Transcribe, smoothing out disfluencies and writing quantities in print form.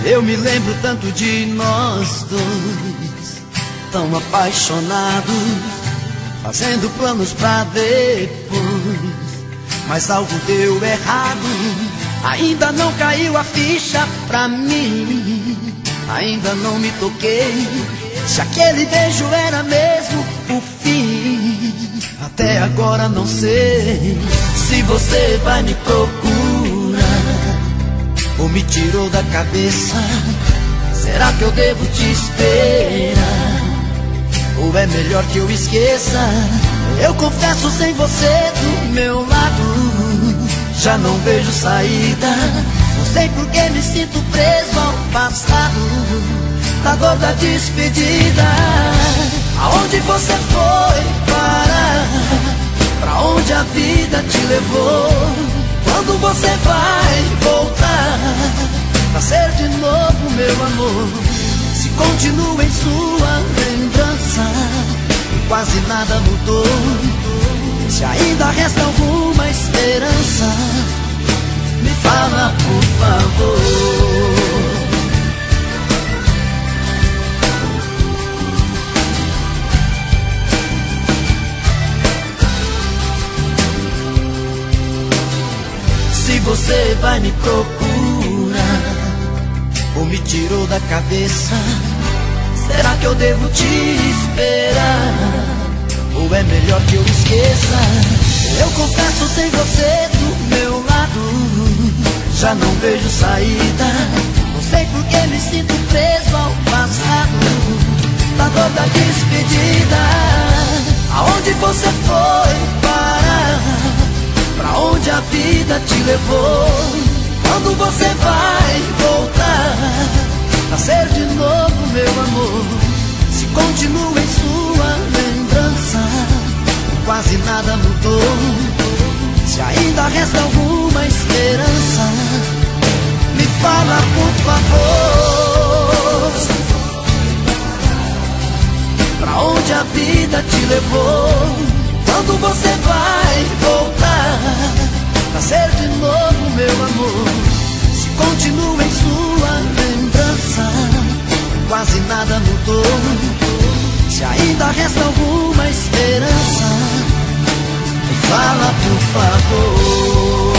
Eu me lembro tanto de nós dois, tão apaixonados, fazendo planos pra depois. Mas algo deu errado, ainda não caiu a ficha pra mim. Ainda não me toquei se aquele beijo era mesmo o fim. Até agora não sei se você vai me procurar ou me tirou da cabeça. Será que eu devo te esperar? Ou é melhor que eu esqueça? Eu confesso, sem você do meu lado já não vejo saída. Não sei por que me sinto preso ao passado, da dor da despedida. Aonde você foi parar? Pra onde a vida te levou? Quando você vai voltar pra ser de novo meu amor? Se continua em sua lembrança e quase nada mudou, se ainda resta alguma esperança, me fala por favor. Se você vai me procurar ou me tirou da cabeça, será que eu devo te esperar? Ou é melhor que eu esqueça? Eu confesso, sem você do meu lado já não vejo saída. Não sei por que me sinto preso ao passado, da dor da despedida. Aonde você foi parar? Pra onde a vida te levou? Quando você vai voltar pra ser de novo meu amor? Se continua em sua lembrança, quase nada mudou, se ainda resta alguma esperança, me fala por favor. Pra onde a vida te levou? Quando você vai voltar pra ser de novo meu amor? Se continua em sua lembrança, quase nada mudou, se ainda resta alguma esperança, me fala por favor.